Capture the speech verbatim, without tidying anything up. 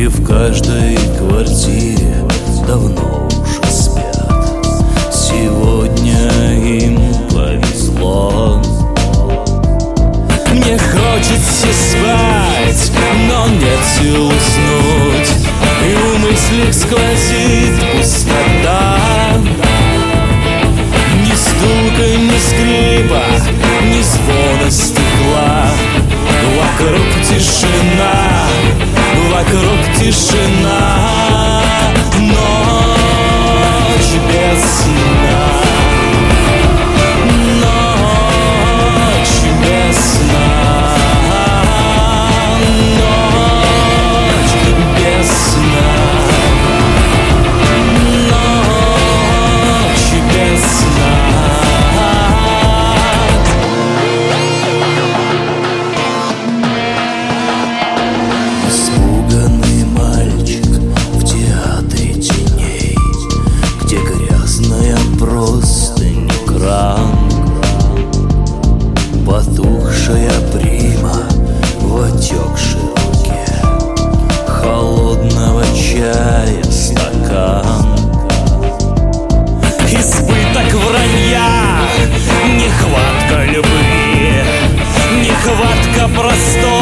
И в каждой квартире давно уже спят. Сегодня им повезло. Мне хочется спать, но нет сил уснуть, и в мыслях сквозит пустота. Ни стука, ни скрипа, ни звона стекла. Вокруг тишина, вокруг тишина. Ночь без сна, ночь без сна, ночь без сна, ночь без сна. Испуганный мальчик в театре теней, где грязная простынь, кран, потухшая прима в отекшей руке, холодного чая стакан. Избыток вранья, нехватка любви, нехватка простора.